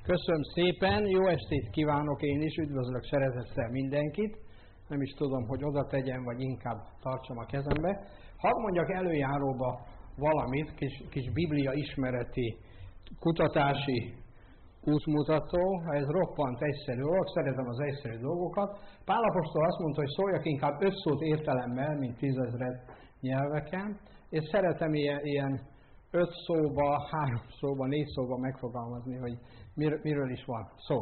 Köszönöm szépen, jó estét kívánok én is, üdvözlök szeretettel mindenkit. Nem is tudom, hogy oda tegyem, vagy inkább tartsam a kezembe. Hadd mondjak előjáróba valamit, kis biblia ismereti kutatási útmutató. Ez roppant egyszerű dolog, szeretem az egyszerű dolgokat. Pál apostol azt mondta, hogy szóljak inkább 5 szót értelemmel, mint 10 000 nyelveken, és szeretem ilyen 5 szóba, 3 szóba, 4 szóba megfogalmazni, hogy miről is van szó.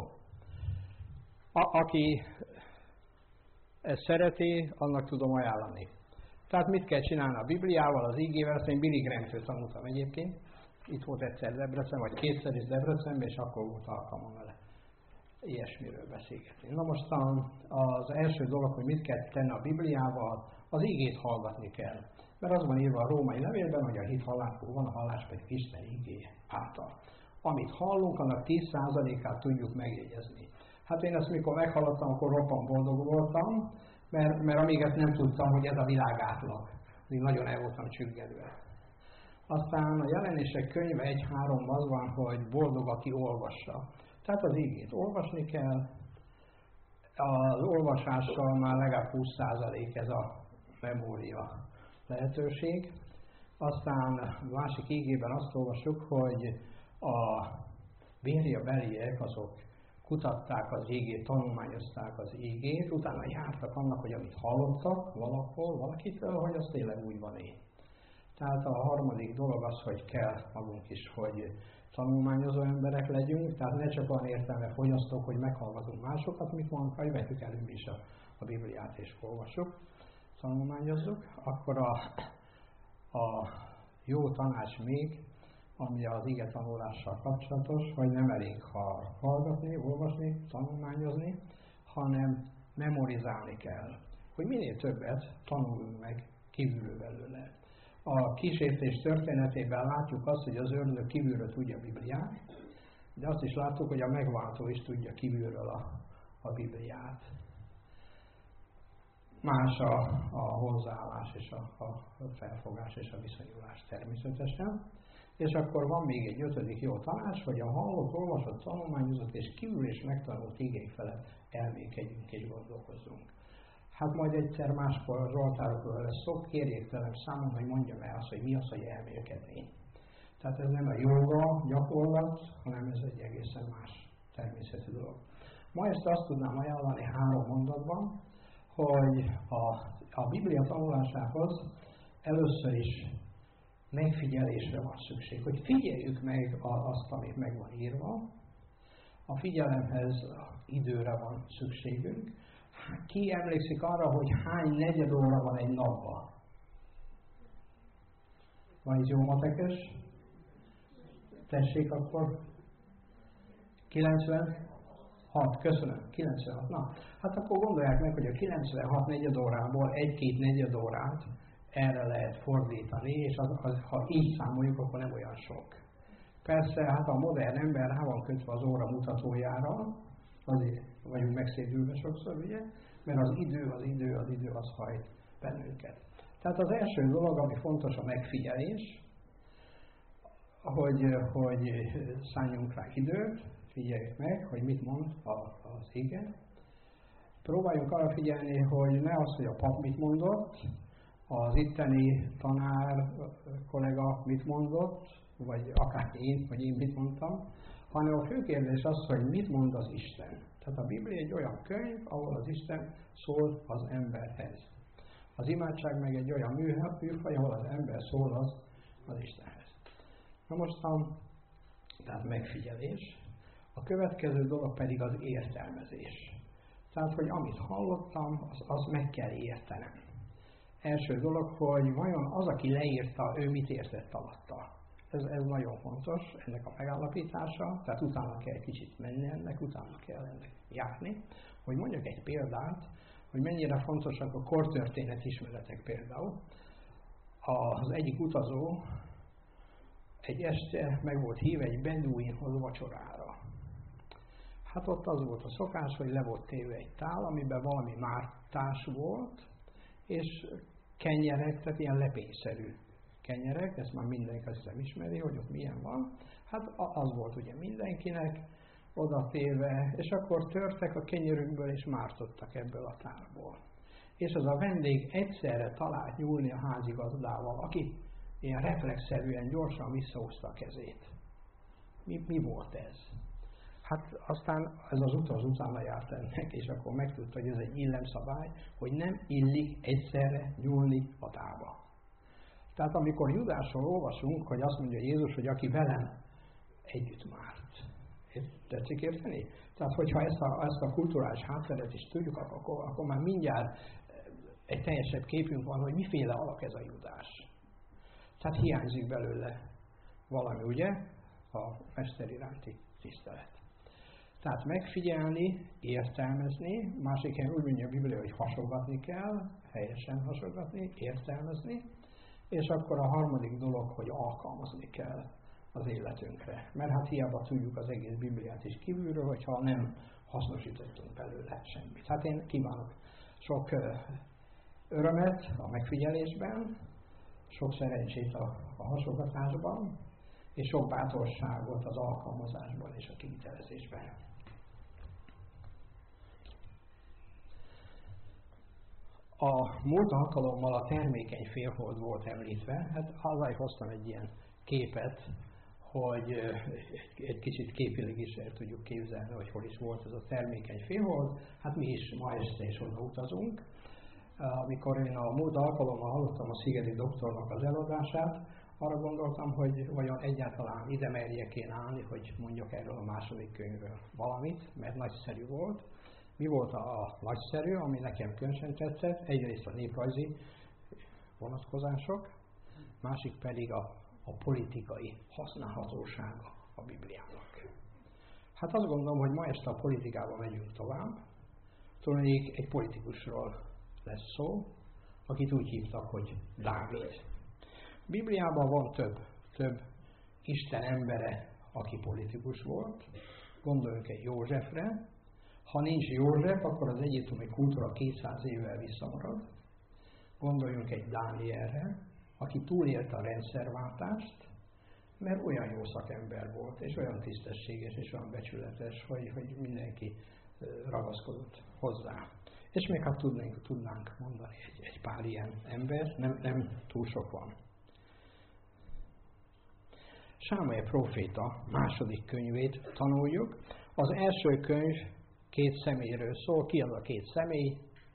Aki ezt szereti, annak tudom ajánlani. Tehát mit kell csinálni a Bibliával, az igével, ezt én Billy Graham-től tanultam egyébként. Itt volt egyszer Debrecen, vagy kétszer is Debrecenben, és akkor volt alkalmam vele ilyesmiről beszélgetni. Na most az első dolog, hogy mit kell tenni a Bibliával, az igét hallgatni kell. Mert az van írva a római levélben, hogy a hit hallásból van, a hallás pedig Isten igéje által. Amit hallunk, annak 10%-át tudjuk megjegyezni. Hát én ezt mikor meghallottam, akkor roppant boldog voltam, mert amíg ezt nem tudtam, hogy ez a világ átlag. Még nagyon el voltam csüggedve. Aztán a Jelenések könyve 1:3 az van, hogy boldog, aki olvassa. Tehát az igét olvasni kell, az olvasással már legalább 20% ez a memória lehetőség. Aztán a másik igében azt olvassuk, hogy a bériabeliek azok kutatták az igét, tanulmányozták az igét, utána jártak annak, hogy amit hallottak valahol, valakitől, hogy az tényleg úgy van én. Tehát a harmadik dolog az, hogy kell magunk is, hogy tanulmányozó emberek legyünk, tehát ne csak olyan értelme fogyasztók, hogy meghallgatunk másokat, mit mondanak, hogy vegyük elő is a Bibliát és olvassuk, tanulmányozzuk. Akkor a jó tanács még, ami az ige tanulással kapcsolatos, hogy nem elég hallgatni, olvasni, tanulmányozni, hanem memorizálni kell, hogy minél többet tanuljunk meg kívülről belőle. A kísértés történetében látjuk azt, hogy az ördög kívülről tudja a Bibliát, de azt is látjuk, hogy a megváltó is tudja kívülről a Bibliát. Más a hozzáállás és a felfogás és a viszonyulás természetesen. És akkor van még egy 5. jó tanács, hogy a hallott, olvasott, tanulmányozott és kívül és megtanult igény felett elmékedjünk és gondolkozzunk. Hát majd egyszer máskor a Zsoltárokról lesz szó, kérjék tőlem számon, hogy mondjam el azt, hogy mi az, hogy elmélkedni. Tehát ez nem a jóga gyakorlat, hanem ez egy egészen más természetű dolog. Ma ezt azt tudnám ajánlani 3 mondatban, hogy a Biblia tanulásához először is megfigyelésre van szükség, hogy figyeljük meg azt, amit meg van írva. A figyelemhez időre van szükségünk. Ki emlékszik arra, hogy hány negyed óra van egy napban? Van itt jó matekes? Tessék akkor. 96, köszönöm, 96. Na, hát akkor gondolják meg, hogy a 96 negyed órából 1-2 negyed órát erre lehet fordítani, és ha így számoljuk, akkor nem olyan sok. Persze, hát a modern ember rá van kötve az óra mutatójára, azért vagyunk megszédülve sokszor, ugye? Mert az idő az hajt bennünket. Tehát az első dolog, ami fontos, a megfigyelés, hogy szálljunk rá időt, figyeljük meg, hogy mit mond az ige. Próbáljunk arra figyelni, hogy ne az, hogy a pap mit mondott, az itteni tanár kollega mit mondott, vagy akár én, vagy én mit mondtam, hanem a fő kérdés az, hogy mit mond az Isten. Tehát a Biblia egy olyan könyv, ahol az Isten szól az emberhez. Az imádság meg egy olyan műfaj, ahol az ember szól az Istenhez. Na most tehát megfigyelés. A következő dolog pedig az értelmezés. Tehát, hogy amit hallottam, az meg kell értenem. Első dolog, hogy vajon az, aki leírta, ő mit értett alatta. Ez nagyon fontos, ennek a megállapítása, tehát utána kell kicsit menni ennek, utána kell ennek járni. Hogy mondjak egy példát, hogy mennyire fontosak a kortörténet ismeretek például. Az egyik utazó egy este meg volt hívva egy beduinhoz vacsorára. Hát ott az volt a szokás, hogy le volt téve egy tál, amiben valami mártás volt, és kenyerek, tehát ilyen lepényszerű kenyerek, ezt már mindenki azt hiszem ismeri, hogy ott milyen van. Hát az volt ugye mindenkinek, odatéve, és akkor törtek a kenyerükből, és mártottak ebből a tálból. És az a vendég egyszerre talált nyúlni a házigazdával, aki ilyen reflexzerűen gyorsan visszahozta a kezét. Mi volt ez? Hát aztán ez az utaz utána járt ennek, és akkor megtudta, hogy ez egy illemszabály, hogy nem illik egyszerre nyúlni a tálba. Tehát amikor Judásról olvasunk, hogy azt mondja Jézus, hogy aki velem együtt márt. Tetszik érteni? Tehát, hogyha ezt a kulturális hátteret is tudjuk, akkor már mindjárt egy teljesebb képünk van, hogy miféle alak ez a Judás. Tehát hiányzik belőle valami, ugye? A mester iránti tisztelet. Tehát megfigyelni, értelmezni, másik helyen úgy mondja a Biblia, hogy hasogatni kell, helyesen hasogatni, értelmezni, és akkor a harmadik dolog, hogy alkalmazni kell az életünkre. Mert hát hiába tudjuk az egész Bibliát is kívülről, hogyha nem hasznosítottunk belőle semmit. Hát én kívánok sok örömet a megfigyelésben, sok szerencsét a hasogatásban, és sok bátorságot az alkalmazásban és a kivitelezésben. A múlt alkalommal a termékeny félhold volt említve, hát azért hoztam egy ilyen képet, hogy egy kicsit képileg is el tudjuk képzelni, hogy hol is volt ez a termékeny félhold. Hát mi is ma este is oda utazunk. Amikor én a múlt alkalommal hallottam a Szigeti doktornak az előadását, arra gondoltam, hogy vajon egyáltalán ide merjek én állni, hogy mondjak erről a második könyvről valamit, mert nagyszerű volt. Mi volt a nagyszerű, ami nekem különösen tetszett? Egyrészt a néprajzi vonatkozások, másik pedig a politikai használhatósága a Bibliának. Hát azt gondolom, hogy ma este a politikában megyünk tovább. Tulajdonképpen egy politikusról lesz szó, akit úgy hívtak, hogy Dávid. Bibliában van több Isten embere, aki politikus volt. Gondoljunk egy Józsefre. Ha nincs József, akkor az egyiptomi kultúra 200 évvel visszamarad. Gondoljunk egy Dánielre, aki túlélte a rendszerváltást, mert olyan jó szakember volt, és olyan tisztességes, és olyan becsületes, hogy mindenki ragaszkodott hozzá. És még hát tudnánk mondani egy pár ilyen ember, nem túl sok van. Sámuel próféta második könyvét tanuljuk. Az első könyv két személyről szól. Ki az a két személy?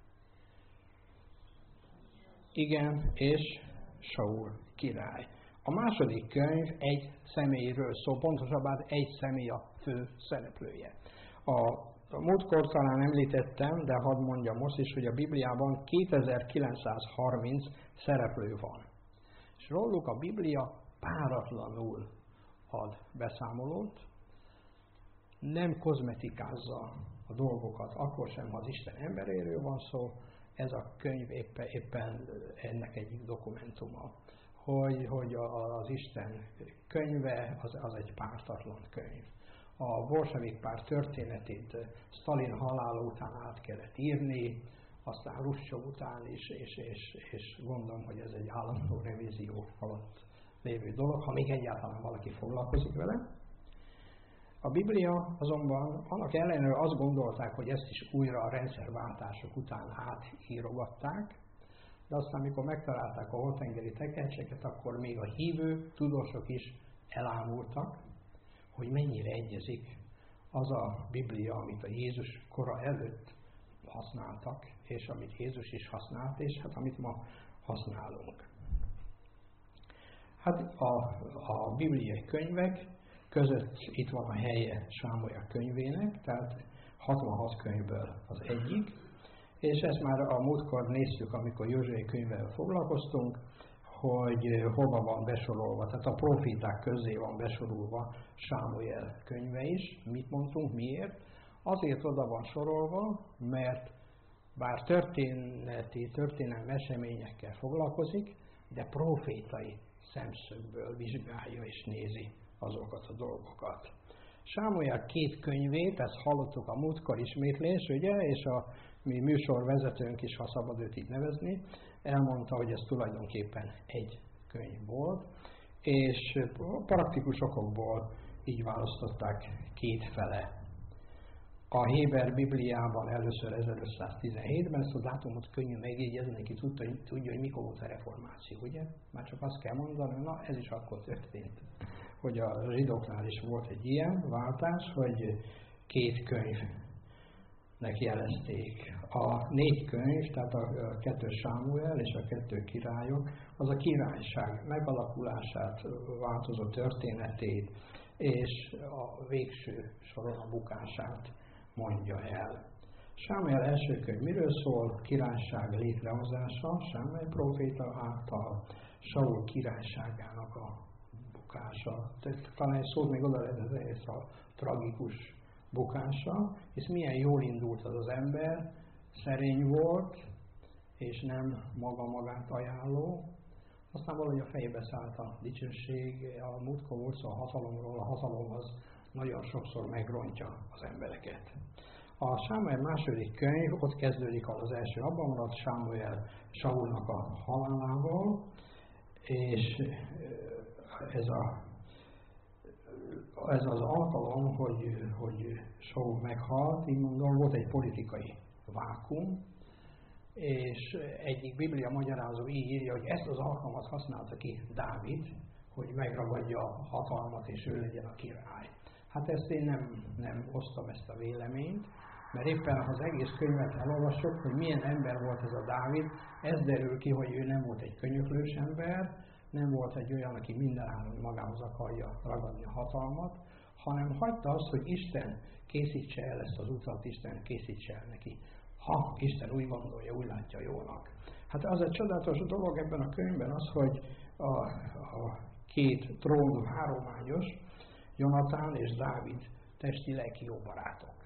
Igen, és Saul király. A második könyv egy személyről szól, pontosabban egy személy a fő szereplője. A múltkor talán említettem, de hadd mondjam most is, hogy a Bibliában 2930 szereplő van. És róluk a Biblia páratlanul ad beszámolót, nem kozmetikázza a dolgokat, akkor sem, ha az Isten emberéről van szó, ez a könyv éppen ennek egyik dokumentuma, hogy az Isten könyve az egy pártatlan könyv. A bolsevik párt történetét Sztalin halála után át kellett írni, aztán Hruscsov után is, és gondolom, hogy ez egy állandó revízió alatt lévő dolog, ha még egyáltalán valaki foglalkozik vele. A Biblia azonban annak ellenére azt gondolták, hogy ezt is újra a rendszerváltások után átírogatták, de aztán, amikor megtalálták a holtengeri tekercseket, akkor még a hívő tudósok is elámultak, hogy mennyire egyezik az a Biblia, amit a Jézus kora előtt használtak, és amit Jézus is használt, és hát amit ma használunk. Hát a bibliai könyvek között itt van a helye Sámuel könyvének, tehát 66 könyvből az egyik, és ezt már a múltkor néztük, amikor Józsué könyvvel foglalkoztunk, hogy hova van besorolva, tehát a proféták közé van besorolva Sámuel könyve is. Mit mondtunk, miért? Azért oda van sorolva, mert bár történelmi eseményekkel foglalkozik, de profétai szemszögből vizsgálja és nézi azokat a dolgokat. Sámuel két könyvét, ezt hallottuk a múltkor ismétlés, ugye, és a mi műsorvezetőnk is, ha szabad őt így nevezni, elmondta, hogy ez tulajdonképpen egy könyv volt, és praktikus okokból így választották két fele a Héber Bibliában először 1517-ben, ezt a dátumot könnyű megjegyezni, neki tudja, hogy mikor volt a reformáció, ugye? Már csak azt kell mondani, na ez is akkor történt, hogy a zsidóknál is volt egy ilyen váltás, hogy 2 könyvnek jelezték. A 4 könyv, tehát a 2 Sámuel és a 2 királyok, az a királyság megalakulását, változó történetét, és a végső soron a bukását mondja el. Sámuel első könyv miről szól? Királyság létrehozása, Sámuel próféta által, Saul királyságának a bukása. Talán egy szót még oda lehet, ez a tragikus bukása, és milyen jól indult az ember, szerény volt, és nem magát ajánló. Aztán valahogy a fejébe szállt a dicsőség, a múltkor volt szó a hatalomról, a hatalom az nagyon sokszor megrontja az embereket. A Sámuel második könyv, ott kezdődik az első, abban maradt Sámuel Saulnak a halálával, és ez az alkalom, hogy Saul meghalt, így mondom, volt egy politikai vákum, és egyik Biblia magyarázó így írja, hogy ezt az alkalmat használta ki Dávid, hogy megragadja a hatalmat, és ő legyen a király. Hát ezt én nem osztom ezt a véleményt, mert éppen az egész könyvet elolvassuk, hogy milyen ember volt ez a Dávid, ez derül ki, hogy ő nem volt egy könyöklős ember, nem volt egy olyan, aki mindenáron magához akarja ragadni a hatalmat, hanem hagyta azt, hogy Isten készítse el ezt az utat, Isten készítse el neki. Ha Isten úgy gondolja, úgy látja jónak. Hát az egy csodálatos dolog ebben a könyvben az, hogy a 2 trón hárományos, Jonatán és Dávid testi-lelki jó barátok.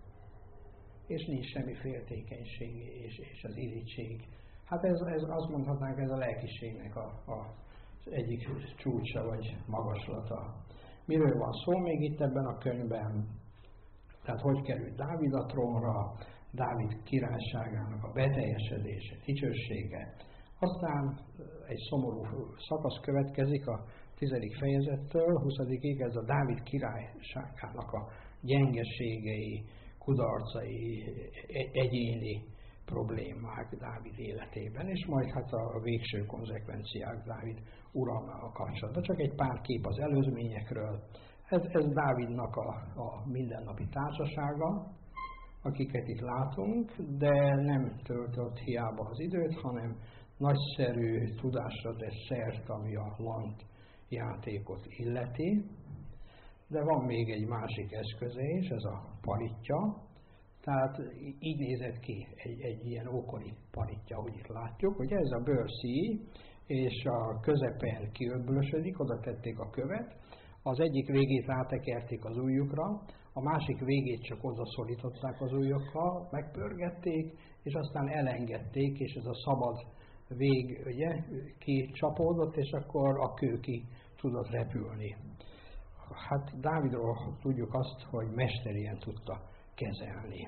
És nincs semmi féltékenység és az irigység. Hát ez azt mondhatnánk, ez a lelkiségnek az egyik csúcsa vagy magaslata. Miről van szó még itt ebben a könyvben? Tehát hogy került Dávid a trónra, Dávid királyságának a beteljesedése, dicsősége. Aztán egy szomorú szakasz következik a 10. fejezettől, 20-ig, ez a Dávid királyságának a gyengeségei, kudarcai, egyéni problémák Dávid életében, és majd hát a végső konzekvenciák Dávid uralmával kapcsolatban. Csak egy pár kép az előzményekről. Ez Dávidnak a mindennapi társasága, akiket itt látunk, de nem töltött hiába az időt, hanem nagyszerű tudásra tesz szert, ami a lant játékot illeti. De van még egy másik eszköze is, ez a paritja. Tehát így nézett ki egy ilyen ókori paritja, ahogy itt látjuk, hogy ez a bőrszíj, és a közepen kiöblösödik, oda tették a követ, az egyik végét rátekerték az ujjukra, a másik végét csak oda szorították az ujjukkal, megpörgették, és aztán elengedték, és ez a szabad vég ugye, kicsapódott, és akkor a kő ki tudott repülni. Hát Dávidról tudjuk azt, hogy mesterien tudta kezelni.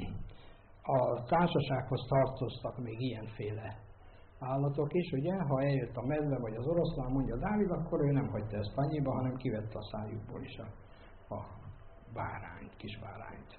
A társasághoz tartoztak még ilyenféle állatok is, ugye, ha eljött a medve vagy az oroszlán, mondja Dávid, akkor ő nem hagyta ezt annyiba, hanem kivette a szájukból is a bárányt, kis bárányt.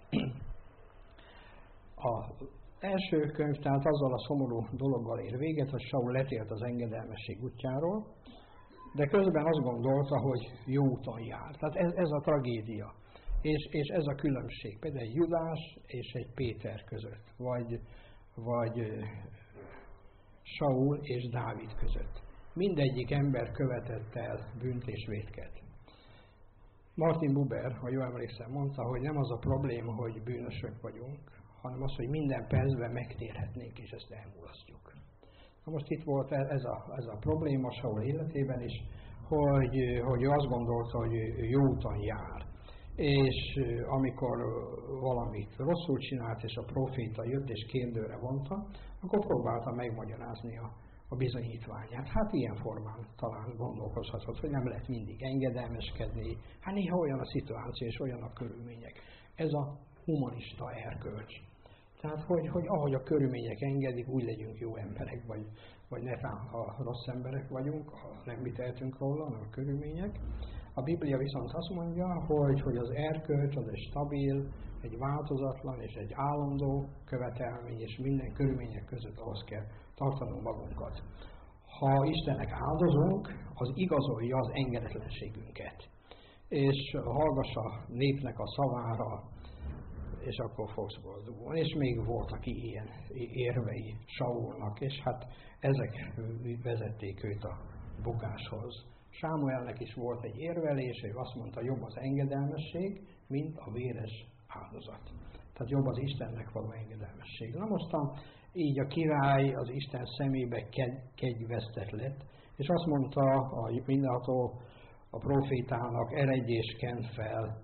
Az első könyv tehát azzal a szomorú dologgal ér véget, hogy Saul letért az engedelmesség útjáról, de közben azt gondolta, hogy jó úton jár. Tehát ez a tragédia. És ez a különbség, például egy Judás és egy Péter között, vagy Saul és Dávid között. Mindegyik ember követett el bűnt és vétket. Martin Buber, ha jól emlékszem, mondta, hogy nem az a probléma, hogy bűnösök vagyunk, hanem az, hogy minden percben megtérhetnénk, és ezt elmulasztjuk. Na most itt volt ez a probléma Saul életében is, hogy ő azt gondolta, hogy jó úton jár. És amikor valamit rosszul csinált, és a proféta jött és kérdőre vonta, akkor próbálta megmagyarázni a bizonyítványát. Hát ilyen formán talán gondolkozhatott, hogy nem lehet mindig engedelmeskedni. Hát néha olyan a szituáció és olyan a körülmények. Ez a humanista erkölcs. Tehát, hogy ahogy a körülmények engedik, úgy legyünk jó emberek, vagy netán, ha rossz emberek vagyunk, ha nem mi tehetünk róla, hanem a körülmények. A Biblia viszont azt mondja, hogy az erkölcs az egy stabil, egy változatlan és egy állandó követelmény, és minden körülmények között ahhoz kell tartanunk magunkat. Ha Istennek áldozunk, az igazolja az engedetlenségünket. És hallgass a népnek a szavára, és akkor fogsz boldogulni. És még voltak ilyen érvei Saulnak, és hát ezek vezették őt a bukáshoz. Sámuelnek is volt egy érvelés, ő azt mondta, jobb az engedelmesség, mint a véres áldozat. Tehát jobb az Istennek való engedelmesség. Na mostan így a király az Isten szemébe kegyvesztett lett, és azt mondta a mindenható a profétának, eredj és kend fel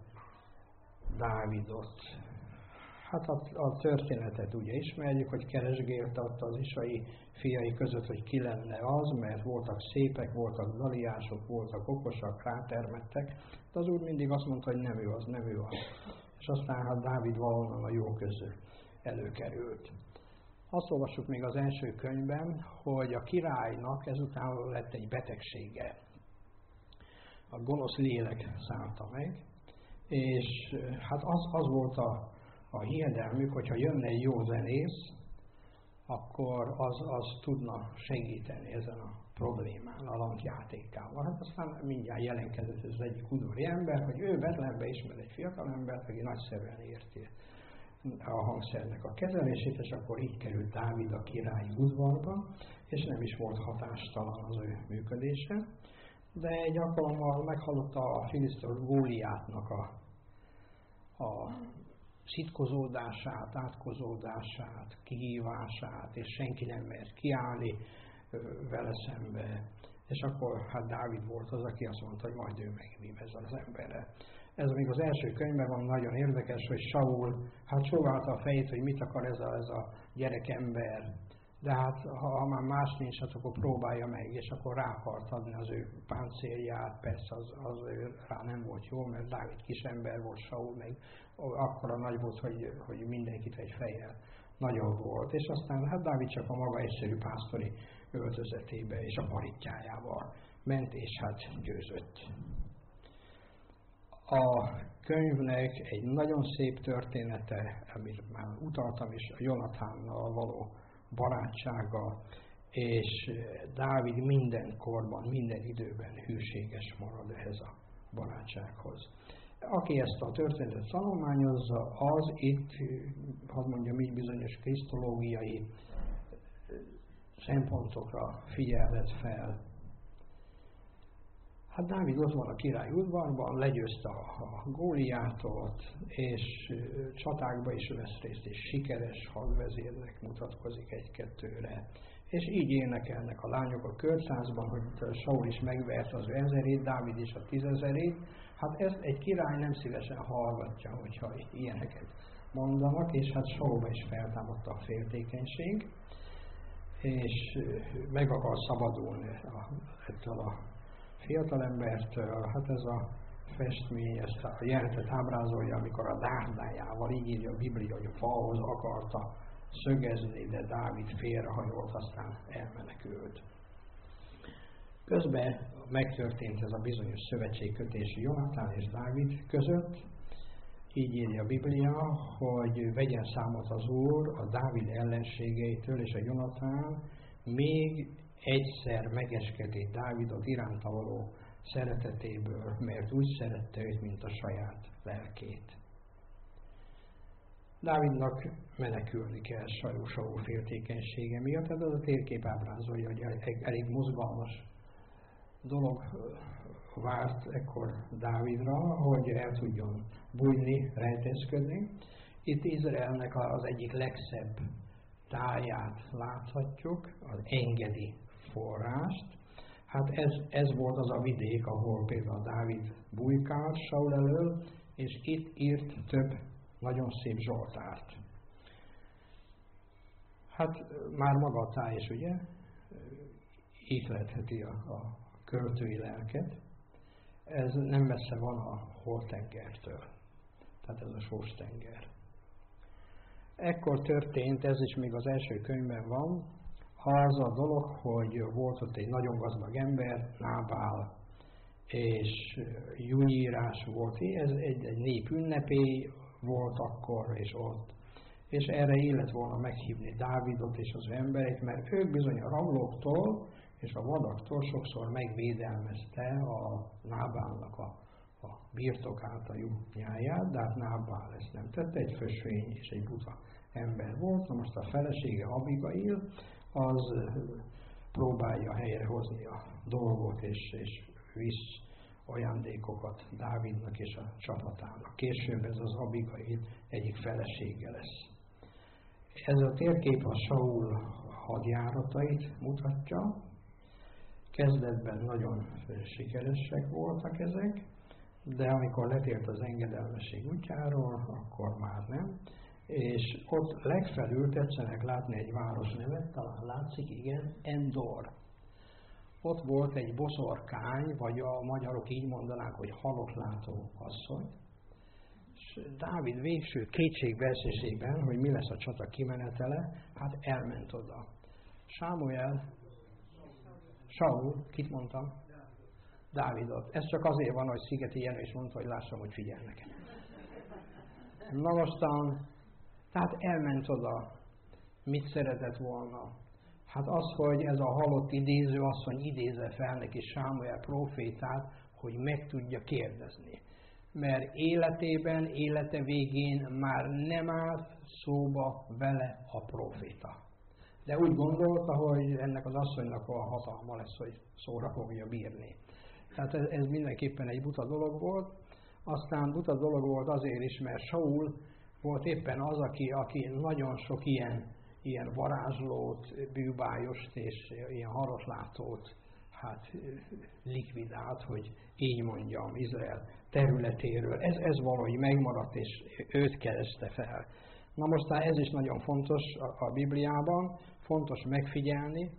Dávidot. Hát a történetet ugye ismerjük, hogy keresgélte ott az Isai fiai között, hogy ki lenne az, mert voltak szépek, voltak daliások, voltak okosak, rátermettek, de az úr mindig azt mondta, hogy nem ő az, nem ő az. És aztán hát Dávid valahonnan a jó közül előkerült. Azt olvassuk még az első könyvben, hogy a királynak ezután lett egy betegsége. A gonosz lélek szállta meg, és hát az volt a hiedelmük, hogyha jönne egy jó zenész, akkor az tudna segíteni ezen a problémán, a lantjátékával. Hát aztán mindjárt jelenkezett ez egyik udvari ember, hogy ő Betlehembe ismer egy fiatal embert, aki nagyszerűen érti a hangszernek a kezelését, és akkor így került Dávid a királyi udvarba, és nem is volt hatástalan az ő működése. De egy alkalommal meghallotta a filisztő Góliátnak a szitkozódását, átkozódását, kihívását, és senki nem mert kiállni vele szembe. És akkor hát Dávid volt az, aki azt mondta, hogy majd ő megvív ezzel az emberrel. Ez még az első könyvben van, nagyon érdekes, hogy Saul hát csóválta a fejét, hogy mit akar ez a gyerekember. De hát ha már más nincs, hát akkor próbálja meg, és akkor rá akart adni az ő páncélját. Persze az ő rá nem volt jó, mert Dávid kisember volt, Saul meg akkora nagy volt, hogy mindenkit egy fejjel nagyobb volt. És aztán hát Dávid csak a maga egyszerű pásztori öltözetébe és a parittyájával ment, és hát győzött. A könyvnek egy nagyon szép története, amit már utaltam is, a Jonatánnal való barátsága, és Dávid minden korban, minden időben hűséges marad ehhez a barátsághoz. Aki ezt a történetet tanulmányozza, az itt, hadd mondjam így, bizonyos krisztológiai szempontokra figyelhet fel. Hát Dávid ott van a király udvarban, legyőzte a Góliátot, és csatákba is vesz részt, és sikeres hadvezérnek mutatkozik egy-kettőre. És így énekelnek a lányok a körszázban, hogy Saul is megverte az 1000-ét, Dávid is a 10 000-ét. Hát ezt egy király nem szívesen hallgatja, hogyha ilyeneket mondanak, és hát Saulba is feltámadta a féltékenység, és meg akar szabadulni ettől a fiatalembertől. Hát ez a festmény ezt a jelenetet ábrázolja, amikor a dárdájával, így írja a Biblia, hogy a falhoz akarta szögezni, de Dávid félrehajolt, aztán elmenekült. Közben megtörtént ez a bizonyos szövetségkötés Jonatán és Dávid között. Így írja a Biblia, hogy vegyen számot az Úr a Dávid ellenségeitől, és a Jonatán még egyszer megeskedi Dávidot iránta való szeretetéből, mert úgy szerette őt, mint a saját lelkét. Dávidnak menekülni kell Saul féltékenysége miatt, ez a térkép ábrázolja, hogy elég mozgalmas dolog várt ekkor Dávidra, hogy el tudjon bújni, rejtőzködni. Itt Izraelnek az egyik legszebb táját láthatjuk, az Engedi forrást. Hát ez volt az a vidék, ahol például Dávid bujkált Saul elől, és itt írt több nagyon szép zsoltárt. Hát már maga a táj is, ugye, ihletheti a költői lelket. Ez nem messze van a Holtengertől, tehát ez a Sós-tenger. Ekkor történt, ez is még az első könyvben van, az a dolog, hogy volt ott egy nagyon gazdag ember, Nábál, és júnyírás volt, ez egy nép ünnepé volt akkor és ott. És erre illet volna meghívni Dávidot és az embereit, mert ők bizony a rablóktól és a vadaktól sokszor megvédelmezte a Nábálnak a birtokát, a juhnyáját, de hát Nábál ezt nem tette, egy fösvény és egy buta ember volt. Na most a felesége Abigail az próbálja helyrehozni a dolgot, és visz ajándékokat Dávidnak és a csapatának. Később ez az Abigail egyik felesége lesz. Ez a térkép a Saul hadjáratait mutatja. Kezdetben nagyon sikeresek voltak ezek, de amikor letért az engedelmesség útjáról, akkor már nem. És ott legfelül tetszenek látni egy város nevet, talán látszik, igen, Endor. Ott volt egy boszorkány, vagy a magyarok így mondanák, hogy halotlátó asszony. És Dávid végső kétségbeesésében, hogy mi lesz a csata kimenetele, hát elment oda. Saul, kit mondtam? Dávidot. Ez csak azért van, hogy Szigeti Jenő is mondta, hogy lássam, hogy figyelnek. Na mostan, tehát elment oda. Mit szeretett volna? Hát az, hogy ez a halott idéző asszony idézze fel neki Sámuel prófétát, hogy meg tudja kérdezni. Mert élete végén már nem állt szóba vele a próféta. De úgy gondolta, hogy ennek az asszonynak a hatalma lesz, hogy szóra fogja bírni. Tehát ez mindenképpen egy buta dolog volt. Aztán buta dolog volt azért is, mert Saul volt éppen az, aki nagyon sok ilyen varázslót, bűbájost és ilyen harotlátót likvidált, hogy így mondjam, Izrael területéről. Ez valahogy megmaradt, és őt kereste fel. Na most ez is nagyon fontos a Bibliában, fontos megfigyelni,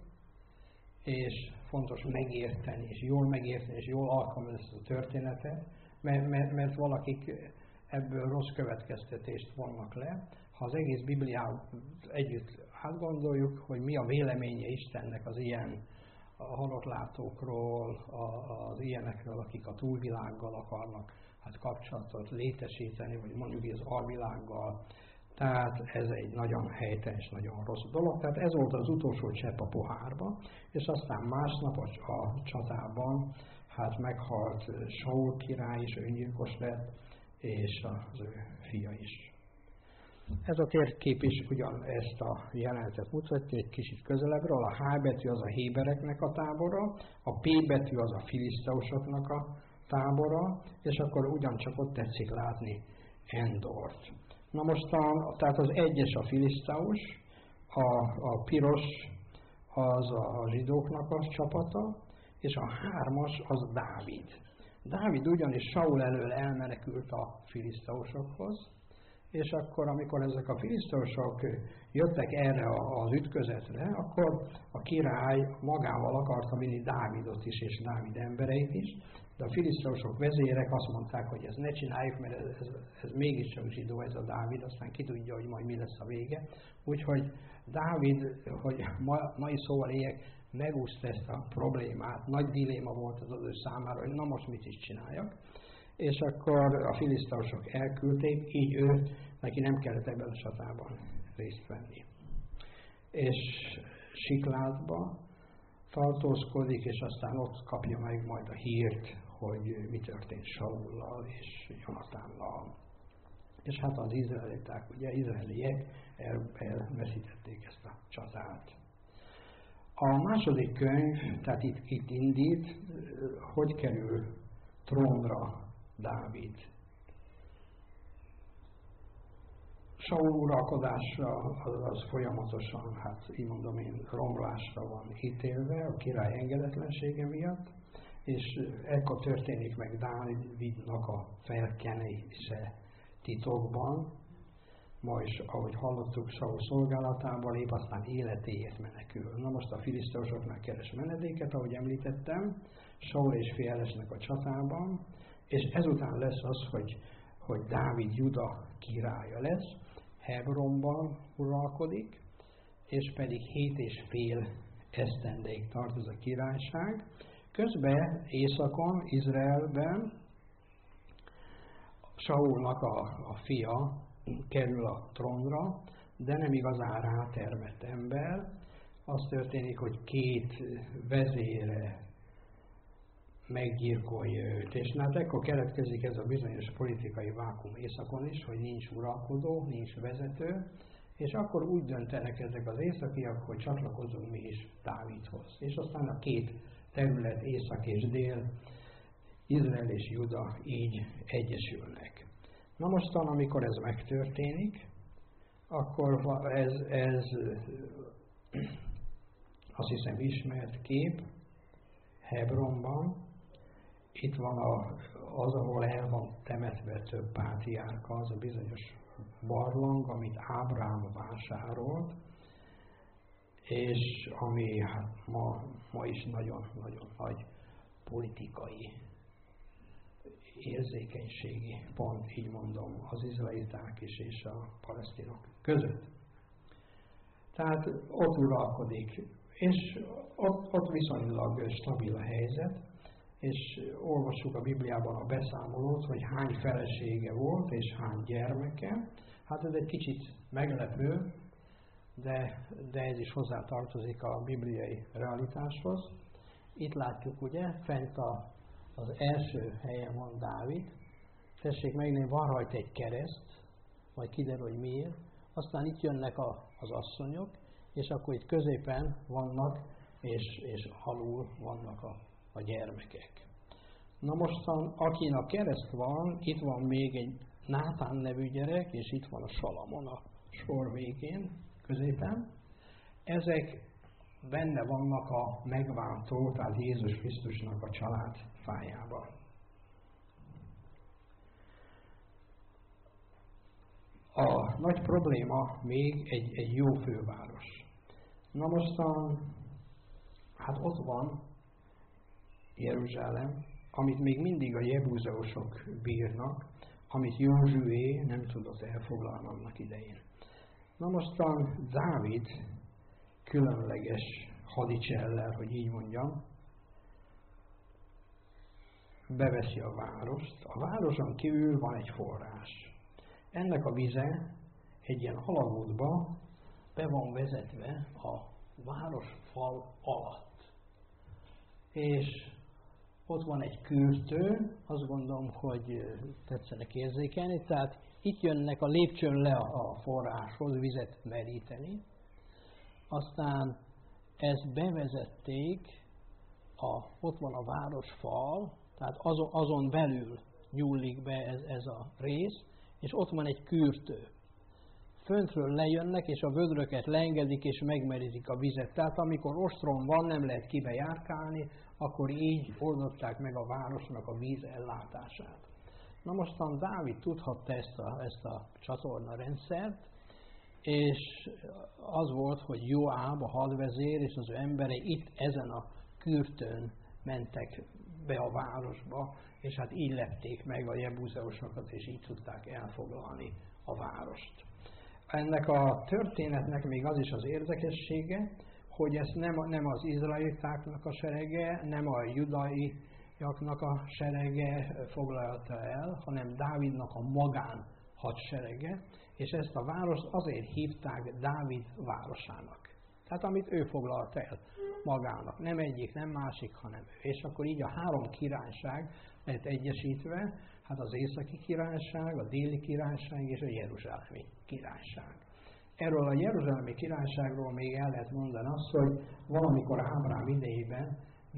és fontos megérteni, és jól alkalmazni ezt a történetet, mert valakik ebből rossz következtetést vonnak le. Ha az egész Bibliát együtt átgondoljuk, hogy mi a véleménye Istennek az ilyen halotlátókról, az ilyenekről, akik a túlvilággal akarnak kapcsolatot létesíteni, vagy mondjuk az alvilággal. Tehát ez egy nagyon helytelen és nagyon rossz dolog. Tehát ez volt az utolsó csepp a pohárba, és aztán másnap a csatában meghalt Saul király is, öngyilkos lett, és az ő fia is. Ez a térkép is ugyan ezt a jelenetet mutatja egy kicsit közelebbről. A H betű az a hébereknek a tábora, a P betű az a filiszteusoknak a tábora, és akkor ugyancsak ott tetszik látni Endort. Na mostan, tehát az egyes a filiszteus, a piros az a zsidóknak a csapata, és a hármas az Dávid. Dávid ugyanis Saul elől elmenekült a filiszteusokhoz, és akkor, amikor ezek a filiszteusok jöttek erre az ütközetre, akkor a király magával akarta vinni Dávidot is, és Dávid embereit is, de a filiszteusok vezérek azt mondták, hogy ezt ne csináljuk, mert ez mégiscsak zsidó, ez a Dávid, aztán ki tudja, hogy majd mi lesz a vége. Úgyhogy Dávid, hogy mai szóval éljek, megúszta ezt a problémát, nagy diléma volt az ő számára, hogy na most mit is csináljak. És akkor a filiszteusok elküldték, így neki nem kellett ebben a csatában részt venni. És Siklátba tartózkodik, és aztán ott kapja meg majd a hírt, hogy mi történt Saullal és Jonatánnal. És hát az izraeliek elveszítették ezt a csatát. A második könyv, tehát itt indít, hogy kerül trónra Dávid. Saul uralkodása az folyamatosan, így mondom én, romlásra van ítélve a király engedetlensége miatt, és ekkor történik meg Dávidnak a felkenése titokban, ma is, ahogy hallottuk, Saul szolgálatába lép, aztán életéért menekül. Na most a filiszteusoknál keres menedéket, ahogy említettem, Saul és fia lesznek a csatában, és ezután lesz az, hogy Dávid Juda királya lesz, Hebronban uralkodik, és pedig 7,5 esztendeig tart ez a királyság, Közben északon, Izraelben Saulnak a fia kerül a trónra, de nem igazán rátermett ember. Az történik, hogy két vezére meggyilkolja őt. És hát ekkor keletkezik ez a bizonyos politikai vákum északon is, hogy nincs uralkodó, nincs vezető, és akkor úgy döntenek ezek az északiak, hogy csatlakozunk mi is Dávidhoz. És aztán a két terület, észak és dél, Izrael és Juda így egyesülnek. Na mostan, amikor ez megtörténik, akkor ez azt hiszem ismert kép Hebronban. Itt van az, ahol el van temetve több pátriárka, az a bizonyos barlang, amit Ábrám vásárolt, és ami hát ma is nagyon-nagyon nagy politikai érzékenységi pont, így mondom, az izraeliták is és a palesztinok között. Tehát ott uralkodik, és ott viszonylag stabil a helyzet, és olvassuk a Bibliában a beszámolót, hogy hány felesége volt, és hány gyermeke. Hát ez egy kicsit meglepő, de ez is hozzátartozik a bibliai realitáshoz. Itt látjuk, ugye, fent az első helyen van Dávid. Tessék megnézni, van rajta egy kereszt, majd kiderül, hogy miért. Aztán itt jönnek az asszonyok, és akkor itt középen vannak, és alul vannak a gyermekek. Na mostan, akin a kereszt van, itt van még egy Nátán nevű gyerek, és itt van a Salamon a sor végén, középen. Ezek benne vannak a megváltó, tehát Jézus Krisztusnak a családfájában. A nagy probléma még egy jó főváros. Na mostan, hát ott van Jeruzsálem, amit még mindig a jebúzeusok bírnak, amit Józsué nem tudott elfoglalni annak idején. Na mostan Dávid különleges hadicsellel, hogy így mondjam, beveszi a várost. A városon kívül van egy forrás. Ennek a vize egy ilyen alagútba be van vezetve a városfal alatt. És ott van egy kürtő, azt gondolom, hogy tetszenek érzékelni, tehát itt jönnek a lépcsőn le a forráshoz vizet meríteni, aztán ezt bevezették, ott van a városfal, tehát azon belül nyúlik be ez a rész, és ott van egy kürtő. Föntről lejönnek, és a vödröket leengedik, és megmerítik a vizet. Tehát amikor ostrom van, nem lehet kibe járkálni, akkor így oldották meg a városnak a víz ellátását. Na mostan Dávid tudhatta ezt a csatornarendszert, és az volt, hogy Joáb, a hadvezér és az ő emberei itt ezen a kürtőn mentek be a városba, és hát így lepték meg a jebúzeusokat, és így tudták elfoglalni a várost. Ennek a történetnek még az is az érdekessége, hogy ezt nem az izraelitáknak a serege, nem a judaiaknak a serege foglalta el, hanem Dávidnak a magán hadserege, és ezt a várost azért hívták Dávid városának. Tehát amit ő foglalt el magának. Nem egyik, nem másik, hanem ő. És akkor így a három királyság lett egyesítve, hát az északi királyság, a déli királyság és a jeruzsálemi királyság. Erről a jeruzsálemi királyságról még el lehet mondani azt, hogy valamikor Ábrám idejében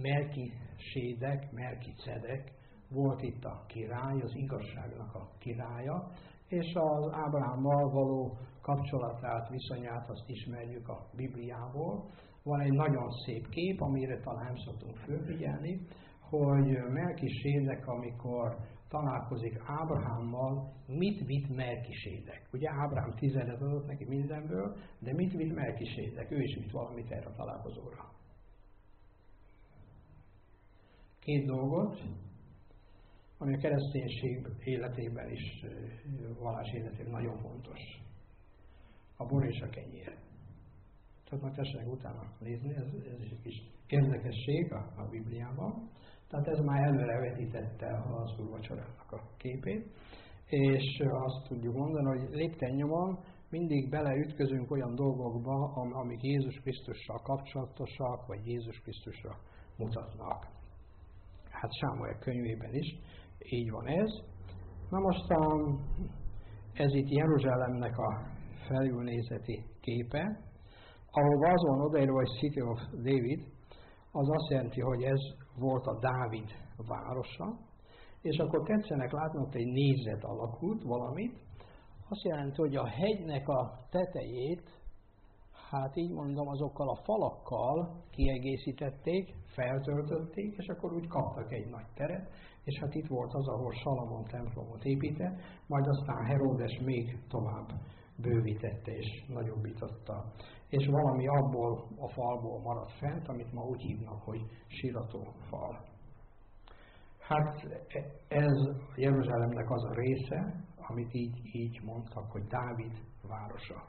Melkisedek volt itt a király, az igazságnak a királya, és az Ábrámmal való kapcsolatát, viszonyát azt ismerjük a Bibliából. Van egy nagyon szép kép, amire talán nem szoktunk fölfigyelni, hogy Melkisedek, amikor találkozik Ábrahámmal, mit vitt Melkisedek. Ugye Ábrám 10-et adott neki mindenből, de mit vitt Melkisedek? Ő is vitt valamit erre a találkozóra. Két dolgot, ami a kereszténység életében is, vallás életében nagyon fontos. A bor és a kenyér. Tehát majd tessenek utána nézni, ez is egy kis érdekesség a Bibliában. Tehát ez már előrevetítette az úrvacsorának a képét, és azt tudjuk mondani, hogy lépten-nyomon mindig beleütközünk olyan dolgokba, amik Jézus Krisztussal kapcsolatosak, vagy Jézus Krisztusra mutatnak. Hát Sámuel könyvében is így van ez. Na most ez itt Jeruzsálemnek a felülnézeti képe, ahol az van odaírva, hogy City of David, az azt jelenti, hogy ez volt a Dávid városa, és akkor tetszenek látni, ott egy négyzet alakult valamit, azt jelenti, hogy a hegynek a tetejét, hát így mondom, azokkal a falakkal kiegészítették, feltöltötték, és akkor úgy kaptak egy nagy teret, és hát itt volt az, ahol Salamon templomot épített, majd aztán Heródes még tovább bővítette és nagyobbította. És valami abból a falból maradt fent, amit ma úgy hívnak, hogy siratófal. Hát ez Jeruzsálemnek az a része, amit így mondtak, hogy Dávid városa.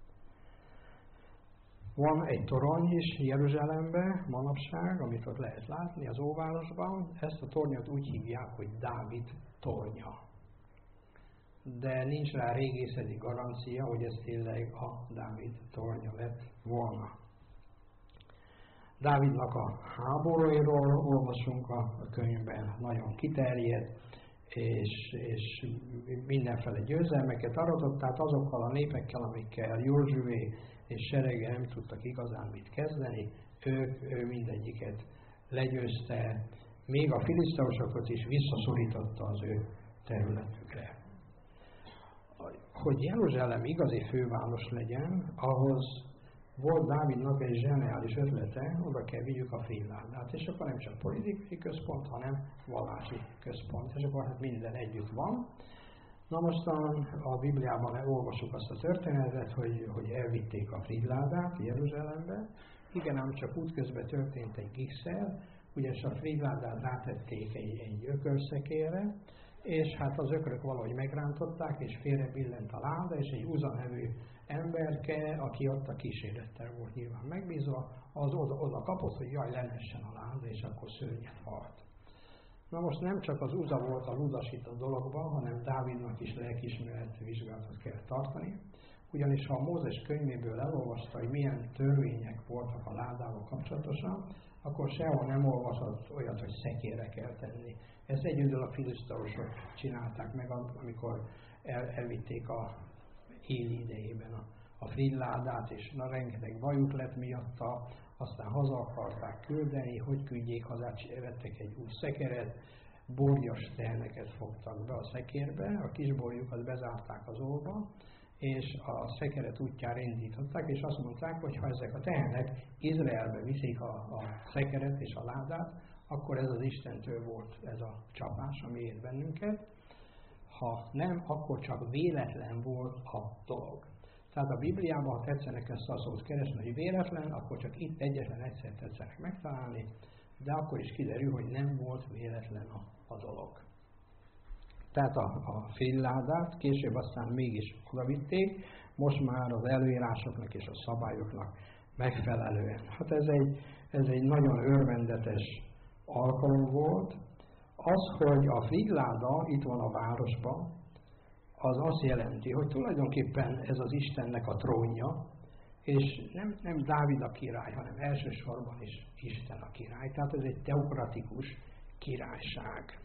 Van egy torony is Jeruzsálemben manapság, amit ott lehet látni az Óvárosban. Ezt a tornyot úgy hívják, hogy Dávid tornya. De nincs rá régészeti garancia, hogy ez tényleg a Dávid tornya lett volna. Dávidnak a háborúiról olvasunk a könyvben, nagyon kiterjedt, és mindenféle győzelmeket aratott, tehát azokkal a népekkel, amikkel Józsué és serege nem tudtak igazán mit kezdeni, ő mindegyiket legyőzte, még a filiszteusokat is visszaszorította az ő területükre. Hogy Jeruzsálem igazi főváros legyen, ahhoz volt Dávidnak egy zseniális ötlete, oda kell vigyük a Frídládát, és akkor nem csak politikai központ, hanem vallási központ, és akkor hát minden együtt van. Na mostan a Bibliában olvasjuk azt a történetet, hogy elvitték a Frídládát Jeruzsálembe. Igen, ám csak útközben történt egy gigszer, ugyanis a Frídládát rátették egy ökörszekérre, és hát az ökrök valahogy megrántották, és félre billent a láda, és egy Uza nevű emberke, aki ott a kísérettel volt nyilván megbízva, az oda kapott, hogy jaj, lenessen a láda, és akkor szörnyet halt. Na most nem csak az Uza volt a ludasított dologban, hanem Dávidnak is lelkiismeret vizsgálatot kell tartani, ugyanis ha a Mózes könyvéből elolvasta, hogy milyen törvények voltak a ládával kapcsolatosan, akkor sehol nem olvasott olyat, hogy szekérre kell tenni. Ezt egyedül a filiszteusok csinálták meg, amikor elvitték a Éli idejében a Frídládát, és rengeteg bajuk lett miatta, aztán haza akarták küldeni, hogy küldjék haza, vettek egy új szekeret, borjas teheneket fogtak be a szekérbe, a kis borjukat bezárták az óvba, és a szekeret útjára indították, és azt mondták, hogy ha ezek a tehenek Izraelbe viszik a szekeret és a ládát, akkor ez az Istentől volt ez a csapás, ami ért bennünket. Ha nem, akkor csak véletlen volt a dolog. Tehát a Bibliában, ha tetszenek ezt a szót keresni, hogy véletlen, akkor csak itt egyetlen egyszer tetszenek megtalálni, de akkor is kiderül, hogy nem volt véletlen a dolog. Tehát a Frídládát később aztán mégis odavitték, most már az előírásoknak és a szabályoknak megfelelően. Hát ez egy nagyon örvendetes alkalom volt. Az, hogy a Frídláda itt van a városban, az azt jelenti, hogy tulajdonképpen ez az Istennek a trónja, és nem Dávid a király, hanem elsősorban is Isten a király. Tehát ez egy teokratikus királyság.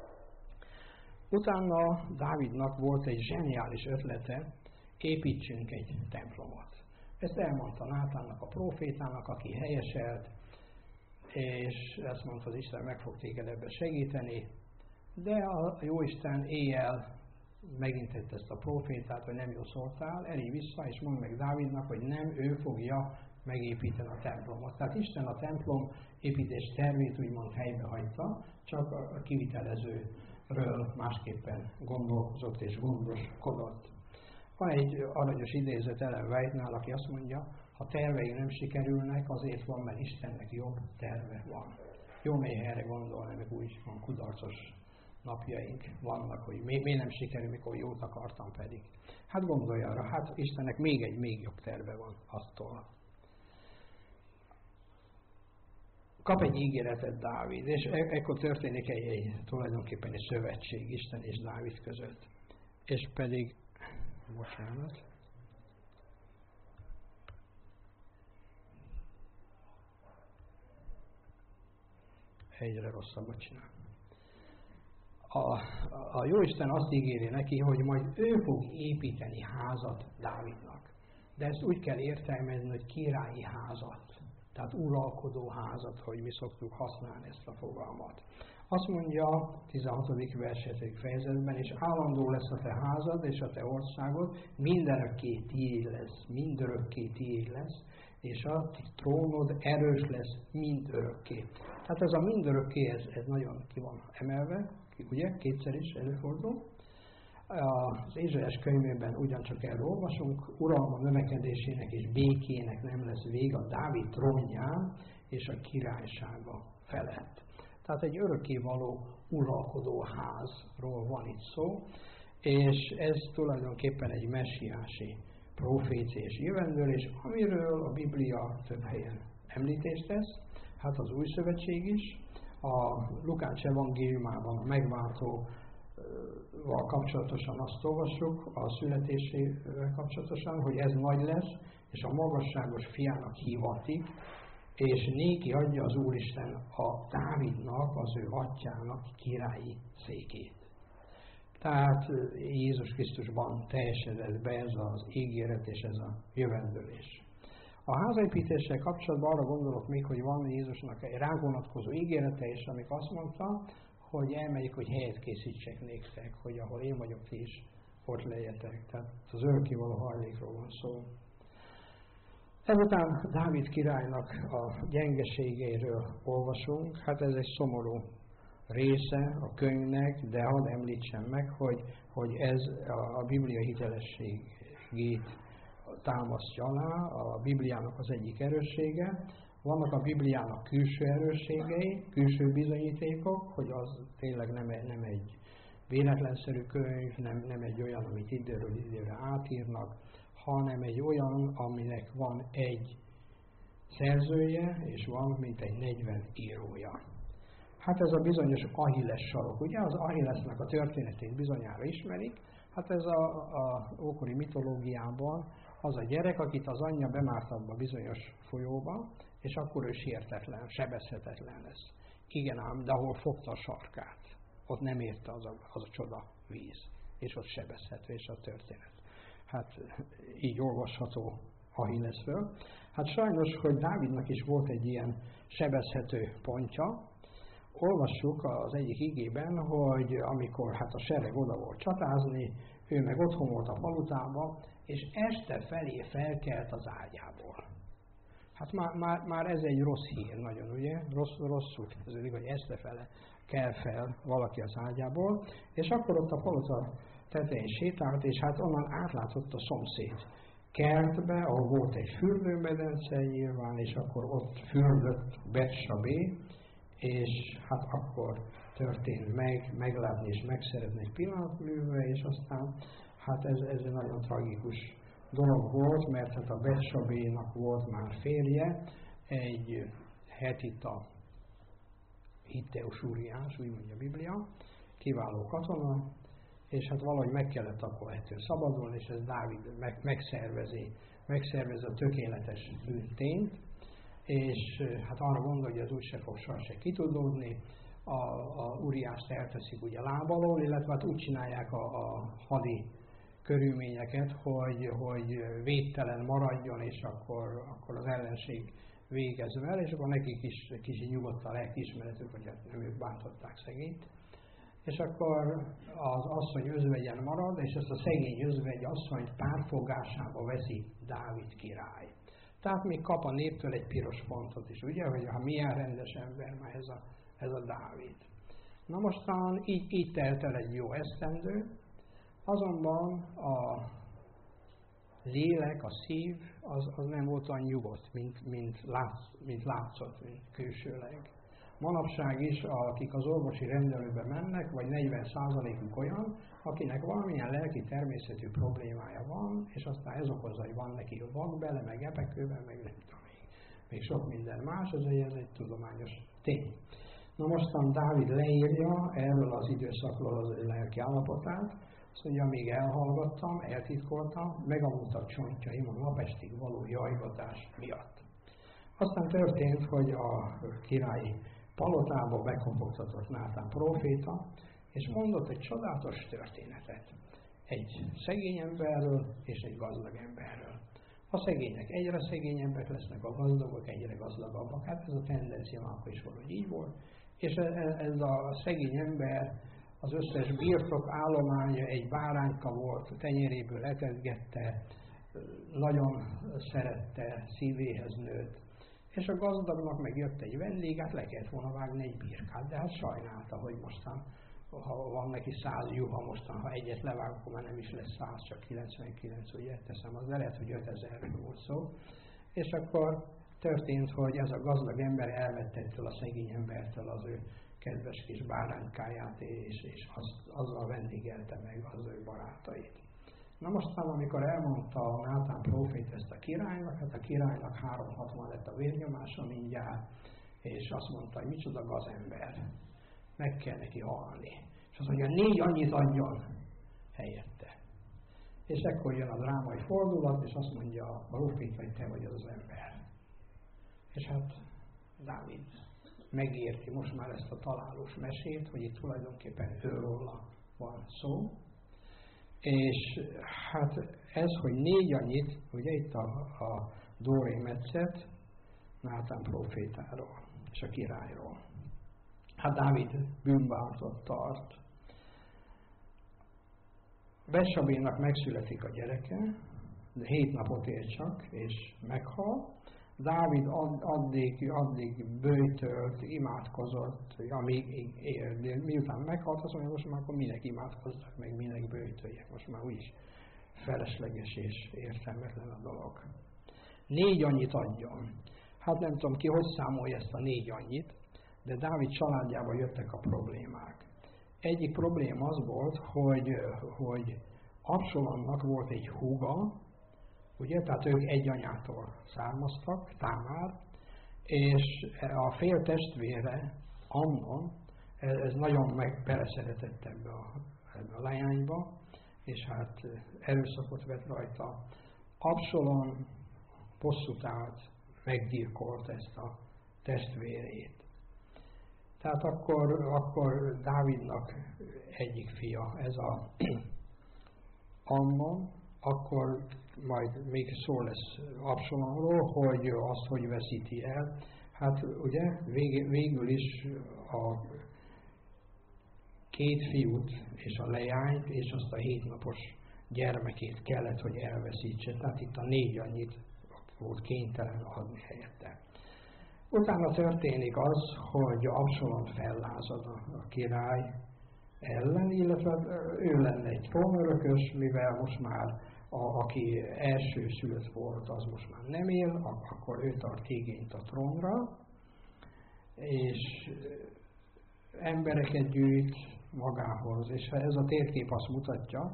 Utána Dávidnak volt egy zseniális ötlete, építsünk egy templomot. Ezt elmondta Nátánnak, a prófétának, aki helyeselt, és ezt mondta az Isten, meg fog téged ebbe segíteni, de a Jóisten éjjel megintett ezt a prófétát, hogy nem jól szóltál, elég vissza, és mondd meg Dávidnak, hogy nem ő fogja megépíteni a templomot. Tehát Isten a templom építés tervét úgymond helybe hagyta, csak a kivitelezőről másképpen gondolkozott és gondoskodott. Van egy aranyos idézet Ellen White-nál, aki azt mondja, ha tervei nem sikerülnek, azért van, mert Istennek jobb terve van. Jó néha erre gondolni, meg úgy van kudarcos napjaink vannak, hogy miért nem sikerül, mikor jót akartam pedig. Hát gondolj arra, hát Istennek még jobb terve van attól. kap egy ígéretet Dávid, és ekkor történik tulajdonképpen egy szövetség Isten és Dávid között. És pedig, bocsánat, egyre rosszabbat csinál. A Jóisten azt ígéri neki, hogy majd ő fog építeni házat Dávidnak. De ezt úgy kell értelmezni, hogy királyi házat. Tehát uralkodó házat, hogy mi szoktuk használni ezt a fogalmat. Azt mondja 16. verset fejezetben, és állandó lesz a te házad és a te országod, mindörökké tiéd lesz, mindörökké tiéd lesz, és a trónod erős lesz mindörökké. Tehát ez a mindörökké, ez nagyon ki van emelve, ugye, kétszer is előfordul. Az Ézsaiás könyvében ugyancsak erről olvasunk, uralma növekedésének és békének nem lesz vég a Dávid trónján és a királysága felett. Tehát egy örökkévaló uralkodó házról van itt szó, és ez tulajdonképpen egy messiási profécia és jövendőlés, amiről a Biblia több helyen említést tesz, hát az Új Szövetség is, a Lukács evangéliumában a megváltóval kapcsolatosan azt olvassuk, a születésével kapcsolatosan, hogy ez nagy lesz, és a magasságos fiának hívatik, és néki adja az Úristen a Dávidnak, az ő atyának királyi székét. Tehát Jézus Krisztusban teljesedett be ez az ígéret és ez a jövendőlés. A házépítéssel kapcsolatban arra gondolok még, hogy van Jézusnak egy rávonatkozó ígérete, és amik azt mondta, hogy elmegyek, hogy helyet készítsek néktek, hogy ahol én vagyok, ti is ott legyetek. Tehát az örökkévaló hajlékról van szó. Ezután Dávid királynak a gyengeségeiről olvasunk, hát ez egy szomorú része a könyvnek, de hadd említsem meg, hogy ez a Biblia hitelességét támasztja alá, a Bibliának az egyik erőssége. Vannak a Bibliának külső erősségei, külső bizonyítékok, hogy az tényleg nem egy véletlenszerű könyv, nem egy olyan, amit időről időre átírnak, hanem egy olyan, aminek van egy szerzője, és van mintegy 40 írója. Hát ez a bizonyos Ahilles sarok. Ugye az Ahillesnek a történetét bizonyára ismerik, hát ez a ókori mitológiában az a gyerek, akit az anyja bemárt abba a bizonyos folyóba, és akkor ő sértetlen, sebezhetetlen lesz. Igen ám, de ahol fogta a sarkát, ott nem érte az a csoda víz, és ott sebezhető, és a történet. Hát így olvasható Ahillesről. Hát sajnos, hogy Dávidnak is volt egy ilyen sebezhető pontja. Olvassuk az egyik igében, hogy amikor hát a sereg oda volt csatázni, ő meg otthon volt a falutába, és este felé felkelt az ágyából. Hát már ez egy rossz hír nagyon, ugye? Rosszul kezdődik, hogy este fele kell fel valaki az ágyából, és akkor ott a faluta tetején sétált, és hát onnan átlátott a szomszéd kertbe, ahol volt egy fürdőmedence nyilván, és akkor ott fürdött Betsabé, és hát akkor történt meglátni és megszeretni egy pillanatműve, és aztán hát ez egy nagyon tragikus dolog volt, mert hát a Betsabénak volt már férje, egy hetita Hitteus úriás, úgy mondja a Biblia, kiváló katona, és hát valahogy meg kellett akkor ettől szabadulni, és ez Dávid megszervezi a tökéletes bűntényt, és hát arra gondol, hogy az úgyse fog se kitudódni, a Uriást elteszik ugye láb alól, illetve hát úgy csinálják a hadi körülményeket, hogy védtelen maradjon, és akkor az ellenség végez vele, és akkor nekik is kicsit nyugodt a lelkiismeretük, hogy hát nem ők bántották szegényt. És akkor az asszony özvegyen marad, és ezt a szegény özvegy asszonyt pártfogásába veszi Dávid király. Tehát még kap a néptől egy piros pontot is, ugye, hogy ha milyen rendes ember már ez a Dávid. Na mostan így telt el egy jó esztendő, azonban a lélek, a szív, az nem volt olyan nyugodt, mint látszott, mint külsőleg. Manapság is, akik az orvosi rendelőbe mennek, vagy 40%-uk olyan, akinek valamilyen lelki természetű problémája van, és aztán ez okozza, hogy van neki vakbele, meg epekőben, meg nem tudom, még sok minden más, ez egy tudományos tény. Na mostan Dávid leírja erről az időszakról az ő lelki állapotát, azt mondja, amíg elhallgattam, eltitkoltam, megamultak csontjaim a napestig való jajgatás miatt. Aztán történt, hogy a királyi palotába bekopogtatott Nátán próféta, és mondott egy csodálatos történetet. Egy szegény emberről és egy gazdag emberről. A szegények egyre szegényebbek lesznek, a gazdagok egyre gazdagabbak. Hát ez a tendencia akkor is valahogy így volt. És ez a szegény ember az összes birtok állománya egy bárányka volt, tenyéréből etetgette, nagyon szerette, szívéhez nőtt. És a gazdagnak meg jött egy vendég, hát le kellett volna vágni egy birkát, de hát sajnálta, hogy mostan, ha van neki 100 juha, mostan, ha egyet levág, akkor már nem is lesz 100, csak 99, ugye teszem, az lehet, hogy 5000 volt szó. És akkor történt, hogy ez a gazdag ember elvette ettől a szegény embertől az ő kedves kis báránykáját, és azzal vendégelte meg az ő barátait. Na mostan, amikor elmondta Nátán prófét ezt a királynak, hát a királynak 360 lett a vérnyomása mindjárt, és azt mondta, hogy micsoda gazember, meg kell neki halni. És azt mondja, 4 annyit adjon helyette. És ekkor jön a drámai fordulat, és azt mondja a prófét, hogy te vagy az ember. És hát Dávid megérti most már ezt a találós mesét, hogy itt tulajdonképpen őróla van szó. És hát ez, hogy 4 annyit, ugye itt a Dóré metszet Nátán prófétáról és a királyról. Hát Dávid bűnbántot tart. Betsabénak megszületik a gyereke, de 7 napot él csak, és meghal. Dávid addig böjtölt, imádkozott, amíg él. De miután meghalt, azt mondja, most már akkor minek imádkozzak, meg minek böjtöljek. Most már úgyis felesleges és értelmetlen a dolog. 4 annyit adjon. Hát nem tudom ki, hogy számolja ezt a 4 annyit, de Dávid családjában jöttek a problémák. Egyik probléma az volt, hogy Absalomnak volt egy húga, ugye, tehát ők egy anyától származtak, Támár, és a fél testvére, Amnon, ez nagyon beleszeretett ebbe a leányba, és hát erőszakot vett rajta. Absalom bosszút állt, meggyilkolt ezt a testvérét. Tehát akkor Dávidnak egyik fia, ez a Amnon, akkor majd még szó lesz Absalomról, hogy azt, hogy veszíti el. Hát ugye végül is a 2 fiút és a leányt, és azt a 7 napos gyermekét kellett, hogy elveszítse. Tehát itt a 4 annyit volt kénytelen adni helyette. Utána történik az, hogy Absalom fellázad a király ellen, illetve ő lenne egy trónörökös, mivel most már aki első szülött volt, az most már nem él, akkor ő tart igényt a trónra, és embereket gyűjt magához, és ez a térkép azt mutatja,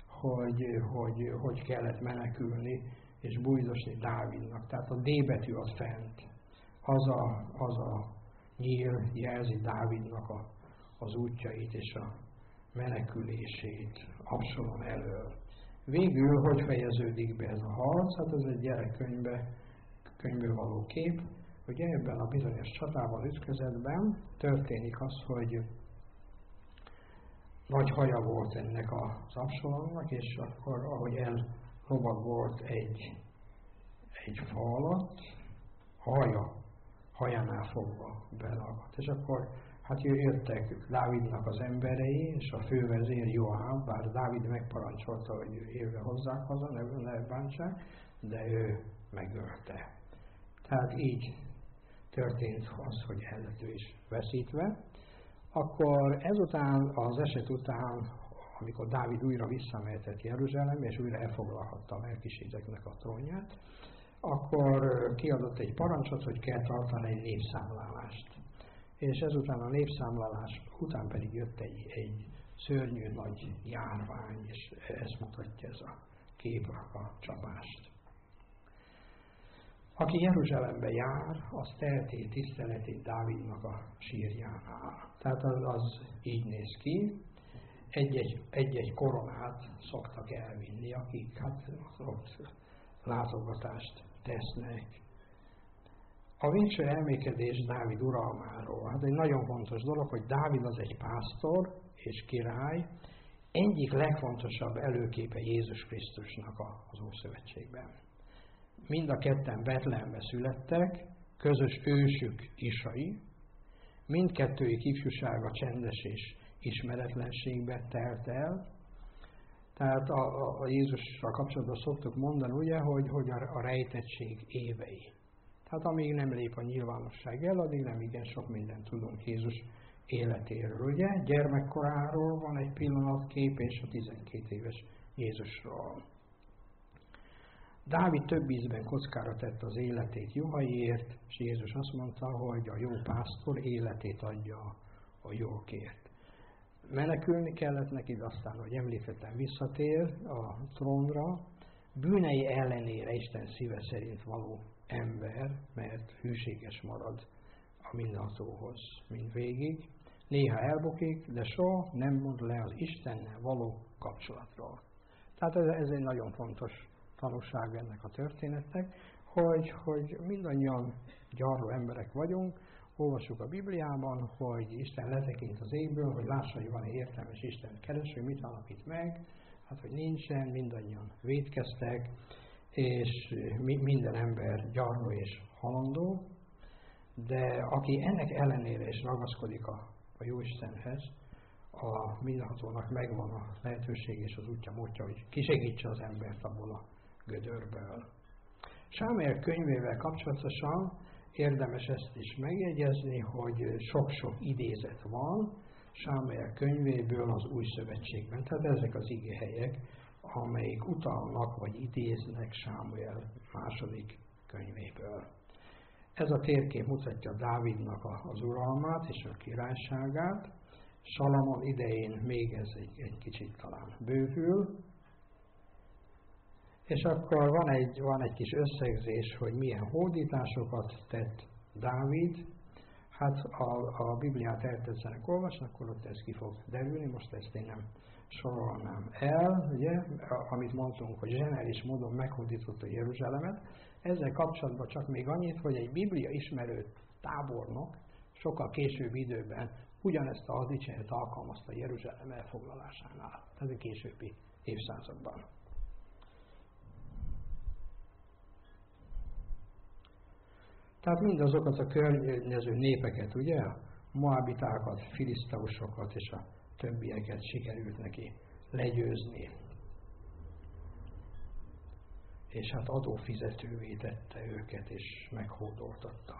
hogy kellett menekülni és bújdosni Dávidnak. Tehát a D betű az fent. Az a nyíl jelzi Dávidnak az útjait és a menekülését Absalom elől. Végül, hogy fejeződik be ez a harc? Hát ez egy gyerekkönyvből való kép. Ugye ebben a bizonyos csatában, ütközetben történik az, hogy nagy haja volt ennek az Absalomnak, és akkor, ahogy ellovagolt egy fa alatt, hajánál fogva belagadt. És akkor hát jöttek Dávidnak az emberei, és a fővezér Joáb, bár Dávid megparancsolta, hogy élve hozzák haza, ne bántsák, de ő megölte. Tehát így történt az, hogy el lett ő is veszítve. Akkor ezután, az eset után, amikor Dávid újra visszamehetett Jeruzsálembe, és újra elfoglalhatta a Melkisédeknek a trónját, akkor kiadott egy parancsot, hogy kell tartani egy népszámlálást. És ezután a népszámlálás után pedig jött egy szörnyű nagy járvány, és ezt mutatja ez a kép a csapást. Aki Jeruzsálembe jár, az teheti tiszteletét Dávidnak a sírjánál. Tehát az így néz ki. Egy-egy koronát szoktak elvinni, akik hát ott látogatást tesznek. A végső elmékedés Dávid uralmáról. Hát egy nagyon fontos dolog, hogy Dávid az egy pásztor és király, egyik legfontosabb előképe Jézus Krisztusnak az Ószövetségben. Mind a ketten Betlehembe születtek, közös ősük Isai, mindkettőjük ifjúsága csendes és ismeretlenségbe telt el. Tehát a Jézussal kapcsolatban szoktuk mondani, ugye, hogy a rejtettség évei. Tehát amíg nem lép a nyilvánosság el, addig nem igen sok mindent tudunk Jézus életéről. Ugye? Gyermekkoráról van egy pillanatkép, és a 12 éves Jézusról. Dávid több ízben kockára tette az életét juhaiért, és Jézus azt mondta, hogy a jó pásztor életét adja a jókért. Menekülni kellett neki, de aztán, hogy emlékeztem, visszatér a trónra, bűnei ellenére Isten szíve szerint való ember, mert hűséges marad a mindenhatóhoz mindvégig. Néha elbukik, de soha nem mond le az Istennel való kapcsolatról. Tehát ez egy nagyon fontos tanúság ennek a történetnek, hogy mindannyian gyarló emberek vagyunk, olvassuk a Bibliában, hogy Isten letekint az égből, hogy lássa, hogy van-e értelmes Isten kereső, mit alapít meg, hát hogy nincsen, mindannyian vétkeztek, és minden ember gyarló és halandó, de aki ennek ellenére is ragaszkodik a jó Istenhez, a mindenhatónak megvan a lehetőség és az útja, módja, hogy kisegítse az embert abból a gödörből. Sámuel könyvével kapcsolatosan érdemes ezt is megjegyezni, hogy sok-sok idézet van Sámuel könyvéből az Új Szövetségben. Tehát ezek az igehelyek, amelyik utalnak vagy idéznek Sámuel második könyvéből. Ez a térkép mutatja Dávidnak az uralmát és a királyságát. Salamon idején még ez egy kicsit talán bővül. És akkor van egy kis összegzés, hogy milyen hódításokat tett Dávid. Hát a Bibliát eltetszenek olvasni, akkor ott ez ki fog derülni, most ezt én nem sorolnám el, ugye, amit mondtunk, hogy zseniális módon meghódította Jeruzsálemet. Ezzel kapcsolatban csak még annyit, hogy egy Biblia ismerő tábornok sokkal később időben ugyanezt a hadicsenyt alkalmazta Jeruzsálem elfoglalásánál, tehát a későbbi évszázadban. Tehát mindazokat a környező népeket, ugye, a moabitákat, filiszteusokat és a többieket sikerült neki legyőzni. És hát adófizetővé tette őket, és meghódoltatta.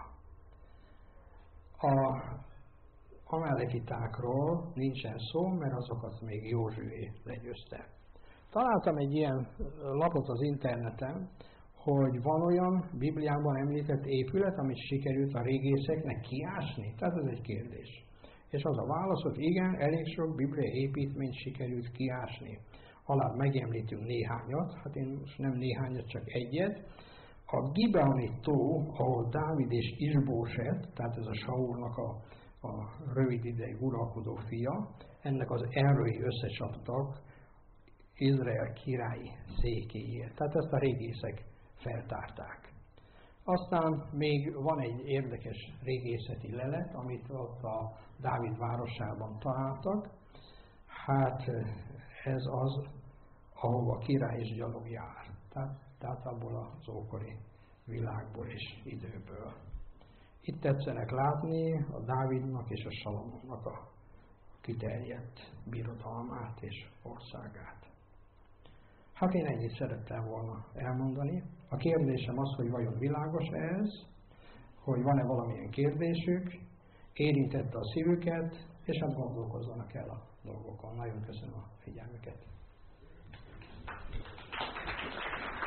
A amalekitákról nincsen szó, mert azokat még Józsué legyőzte. Találtam egy ilyen lapot az interneten, hogy van olyan Bibliában említett épület, amit sikerült a régészeknek kiásni? Tehát ez egy kérdés. És az a válasz, hogy igen, elég sok bibliai építményt sikerült kiásni. Alá megemlítünk néhányat, hát én most nem néhányat, csak egyet. A Gibeoni tó, ahol Dávid és Isbóset, tehát ez a Saulnak a rövid ideig uralkodó fia, ennek az erői összecsaptak Izrael királyi székéért. Tehát ezt a régészek feltárták. Aztán még van egy érdekes régészeti lelet, amit ott a Dávid városában találtak. Hát ez az, ahova király és gyalog jár. Tehát abból az ókori világból és időből. Itt tetszenek látni a Dávidnak és a Salamonnak a kiterjedt birodalmát és országát. Hát én ennyit szerettem volna elmondani. A kérdésem az, hogy vajon világos ez, hogy van-e valamilyen kérdésük, érintette a szívüket, és hát gondolkozzanak el a dolgokon. Nagyon köszönöm a figyelmüket.